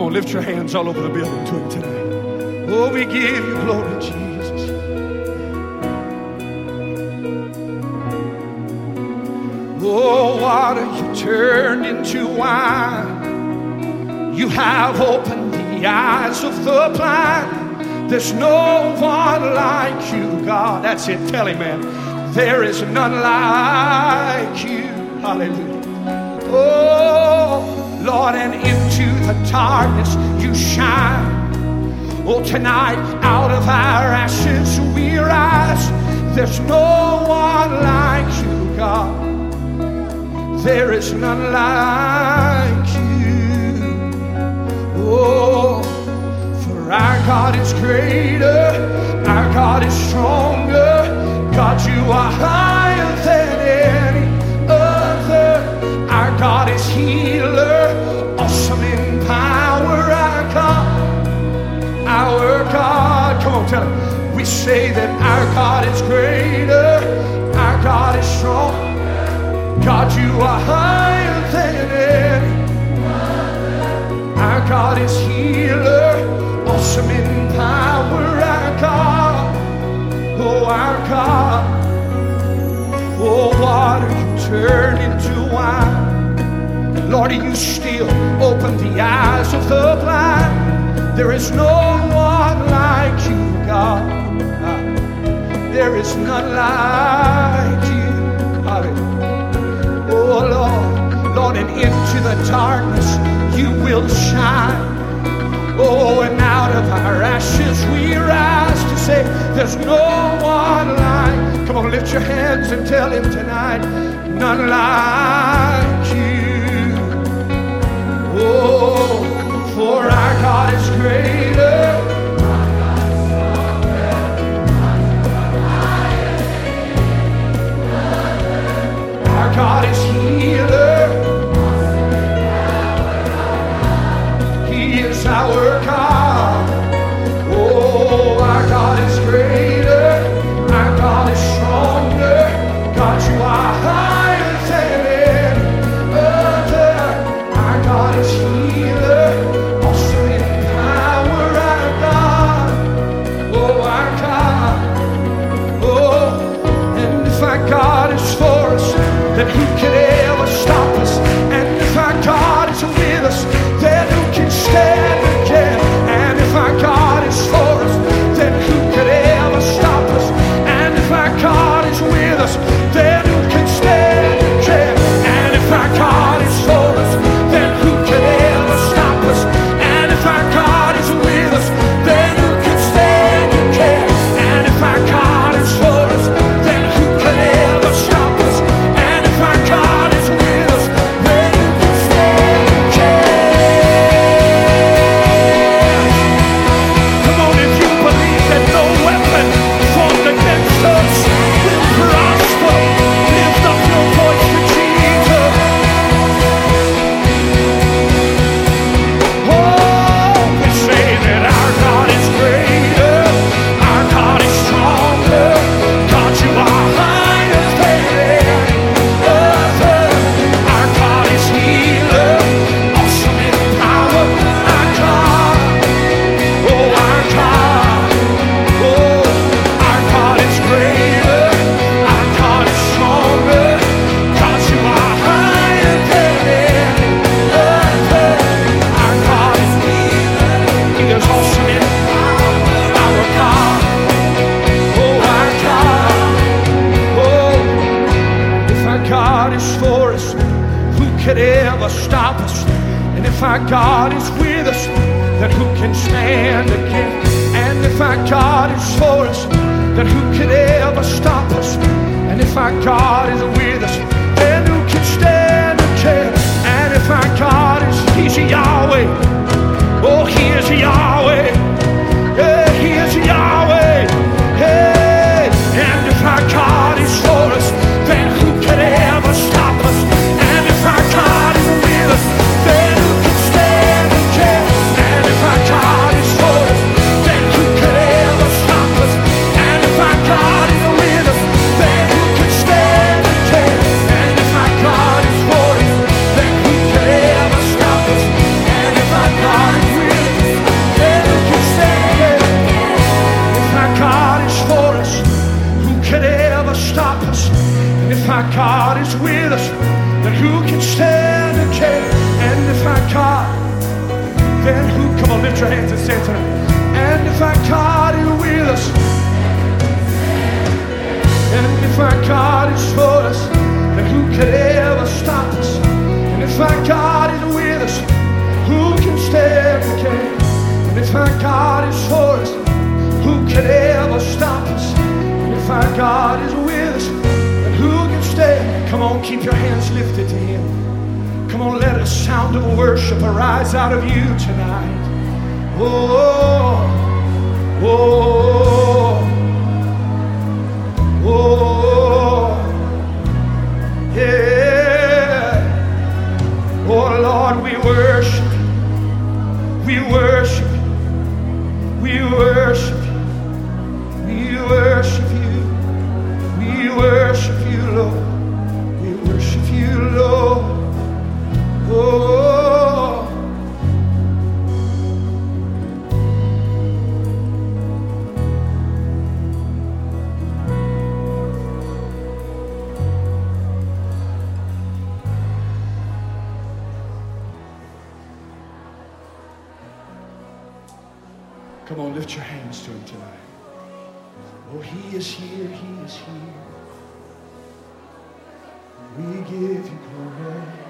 on, lift your hands all over the building to him today. Oh, we give you glory, Jesus. Oh, water you turned into wine. You have opened the eyes of the blind. There's no one like you, God. That's it. Tell him, man. There is none like you. Hallelujah. Oh, Lord, and into the darkness you shine. Oh, tonight out of our ashes we rise. There's no one like you, God. There is none like you. Oh, for our God is greater, our God is stronger. God, you are higher than any other. Our God is healer, awesome in power. Our God, come on, tell him. We say that our God is greater, our God is strong. God, you are higher than any. Our God is healer, awesome in power. Our God, oh our God. Oh, water you turn into wine. Lord, you still open the eyes of the blind. There is no one like you, God. There is none like you. Hallelujah. Oh, Lord, and into the darkness you will shine. Oh, and out of our ashes we rise to say there's no one like. Come on, lift your hands and tell him tonight, none like you. Oh, for our God is greater. Our God is healer. He is our God. Oh, our God is greater. Our God is stronger. God, you are higher than any other. Our God is healer, awesome in power. Our God, oh our God, oh, and if our God is for us, then who can ever stop us? And if our God is with us, then who can stand again? And if our God is for us, then who could ever stop us? And if our God is with us, then who can stand again? And if our God is for us, then who can ever stop us? And if our God is with us, then who can stand again? And if our God is for us, then who can ever stop us? And if our God is with us, then who can stand again? Come on, if you believe that no weapon formed against us will prosper, lift up your voice to Jesus. Oh, we say that our God is greater, our God is stronger. God, you are higher than any other. Our God is healer, awesome in power. Our God, oh our God, oh our God is greater, our God is stronger. God, you are higher than any other. Our God is healer, he is awesome in power. Our God, oh our God, oh if our God is for us, who could ever stop us? And if our God is with us, then who can stand again? And if our God is for us, then who can ever stop us? And if our God is with us, then who can stand again? And if our God is, he's Yahweh. Oh, he is Yahweh. Yeah, he is Yahweh. Hey, and if our God is for us, then who can ever stop us? And if our God is with us, then who can stand again? And if our God is for us, then who can ever stop us? And if our God is with us, then who can stand again? our God is with us, then who can stand against? And if our God, then who? Come on, lift your hands and say it tonight. And if our God is with us, and if our God is for us, then who could ever stop us? And if our God is with us, who can stand against? And if our God is for us, who could ever stop us? And if our God is with us, then who can stand? Come on, keep your hands lifted to Him. Come on, let a sound of worship arise out of you tonight. Oh, oh, oh, yeah. Oh Lord, we worship you. We worship you. We worship you. We worship you. We worship you, Lord. We worship you, Lord. Oh. Come on, lift your hands to Him tonight. Oh, He is here, He is here. We give you glory.